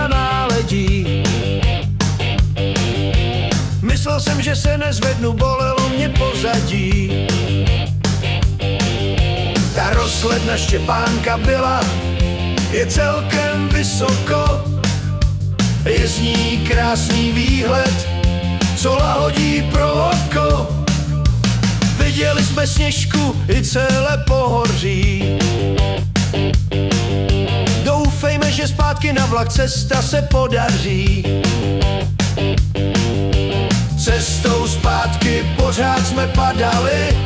za náledí. Myslel jsem, že se nezvednu, bolelo mě pozadí. Ta rozhledna Štěpánka byla, je celkem vysoko. Je z ní krásný výhled, co lahodí pro oko. Viděli jsme Sněžku i celé pohoří. Doufejme, že zpátky na vlak cesta se podaří. Cestou zpátky pořád jsme padali,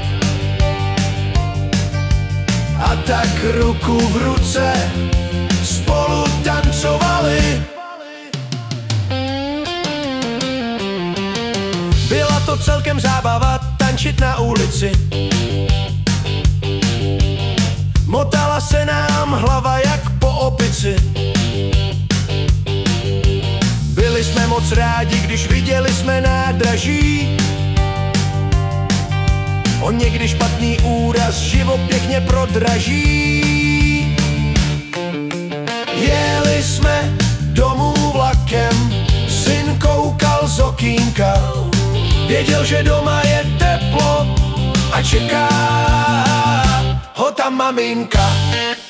a tak ruku v ruce spolu tancovali. Byla to celkem zábava tančit na ulici. Motala se nám hlava jak po opici. Byli jsme moc rádi, když viděli jsme nádraží. On někdy špatný úraz život pěkně prodraží. Jeli jsme domů vlakem, syn koukal z okýnka. Věděl, že doma je teplo a čeká ho tam maminka.